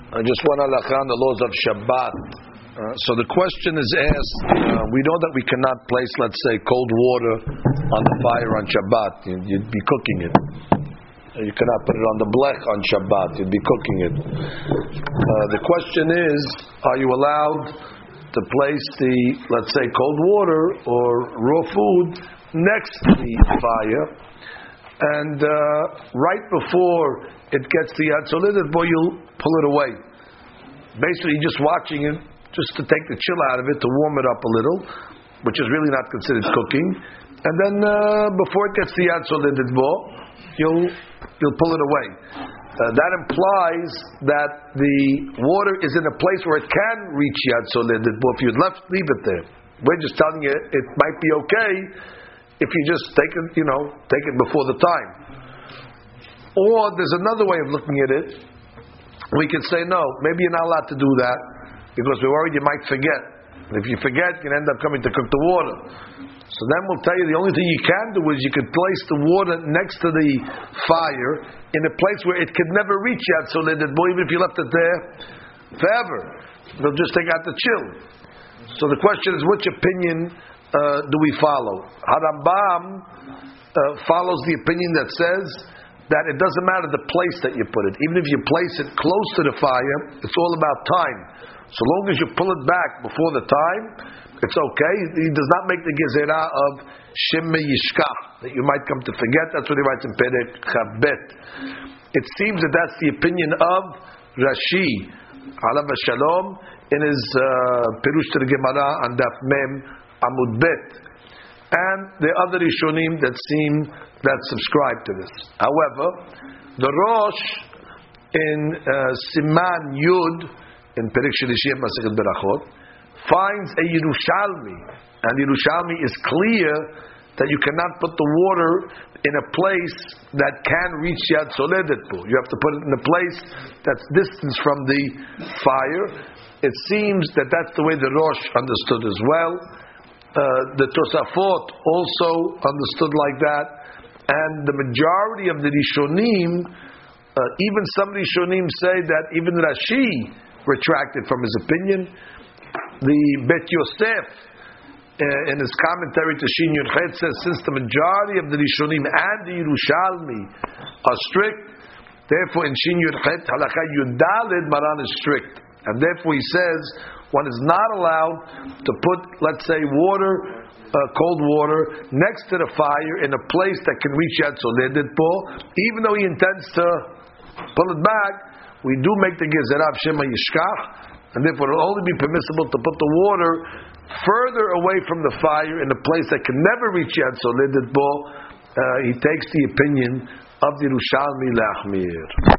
Just one halakha on the laws of Shabbat. So the question is asked, we know that we cannot place, let's say, cold water on the fire on Shabbat. You'd be cooking it. You cannot put it on the blech on Shabbat. You'd be cooking it. The question is, are you allowed to place the, let's say, cold water or raw food next to the fire, and right before it gets the Yatsolid, boy, you'll pull it away. Basically, you're just watching it, just to take the chill out of it, to warm it up a little, which is really not considered cooking. And then before it gets the Yatsolid, you'll pull it away. That implies that the water is in a place where it can reach Yatsolid. If you leave it there, we're just telling you it might be okay if you just take it before the time. Or there's another way of looking at it. We could say, no, maybe you're not allowed to do that because we're worried you might forget. And if you forget, you can end up coming to cook the water. So then we'll tell you the only thing you can do is you could place the water next to the fire in a place where it could never reach Yatsolid, even if you left it there forever. They'll just take out the chill. So the question is, which opinion do we follow? Harambam follows the opinion that says that it doesn't matter the place that you put it. Even if you place it close to the fire, it's all about time. So long as you pull it back before the time, it's okay. He does not make the gezerah of Shimei Yishkach, that you might come to forget. That's what he writes in Perek Chavbet. It seems that that's the opinion of Rashi, alav shalom, in his Pirush to the Gemara on Daf Mem Amud Bet. And the other Rishonim that subscribe to this. However, the Rosh in Siman Yud in Perek Shlishi Masechet Berachot finds a Yerushalmi, and Yerushalmi is clear that you cannot put the water in a place that can reach Yad Soledetpo. You have to put it in a place that's distance from the fire. It seems that that's the way the Rosh understood as well. The Tosafot also understood like that, and the majority of the Rishonim, even some Rishonim say that even Rashi retracted from his opinion. The Bet Yosef, in his commentary to Shin Yud Chet, says since the majority of the Rishonim and the Yerushalmi are strict, therefore in Shin Yud Chet Halakha Yudalid Maran is strict, and therefore he says one is not allowed to put, let's say, water, cold water, next to the fire in a place that can reach Yad Soledetpo, even though he intends to pull it back. We do make the gezerah of Shema Yishkach, and therefore it will only be permissible to put the water further away from the fire in a place that can never reach Yad Soledetpo. He takes the opinion of the Yerushalmi Lachmir.